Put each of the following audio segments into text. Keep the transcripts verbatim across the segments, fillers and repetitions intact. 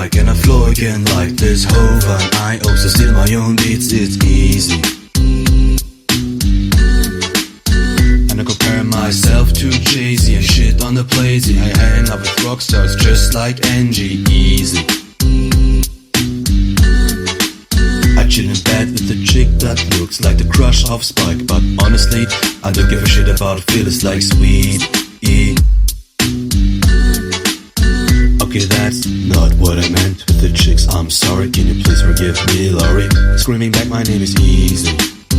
I cannot flow again like this Hovan. I also steal my own beats, it's easy. And I compare myself to Jay-Z and shit on the plazy. I hang out with rock stars just like Angie, easy. I chill in bed with the chick that looks like the crush of Spike, but honestly, I don't give a shit about feelings like sweet E. Okay, that's not what I meant with the chicks, I'm sorry, can you please forgive me, Laurie? Screaming back, my name is Easy.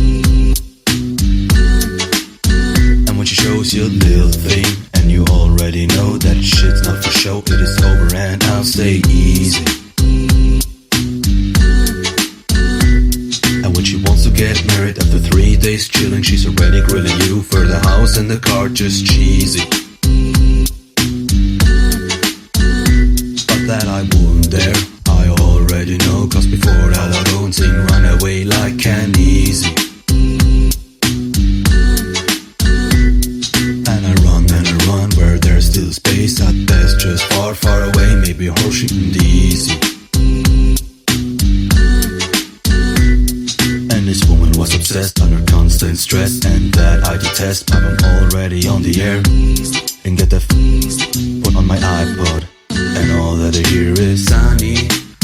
And when she shows you a little thing, and you already know that shit's not for show, it is over and I'll stay easy. And when she wants to get married after three days chilling, she's already grilling you for the house and the car, just cheesy. That I wouldn't dare, I already know, cause before that I don't sing run away like can easy. And I run and I run where there's still space, at best just far far away, maybe Washington D C. And this woman was obsessed under constant stress, and that I detest, but I'm already on the air. And get the f put on my iPod, and all that I hear is Sunny.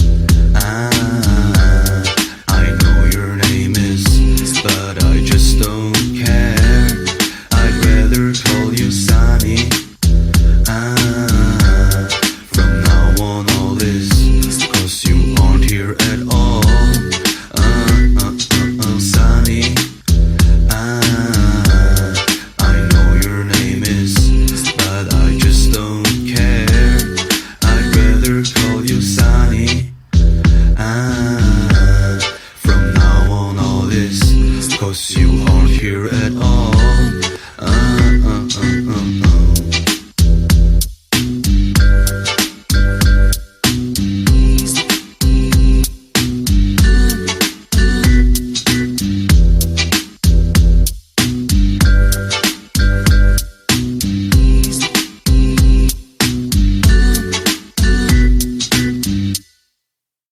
Ah, I know your name is, but I just don't care. I'd rather call you Sunny. Ah, from now on all this, cause you aren't here at all. Uh, uh, uh, uh, Sunny. Ah, I know your name is, but I just don't care. Call you Sunny. Ah, from now on all this, cause you aren't here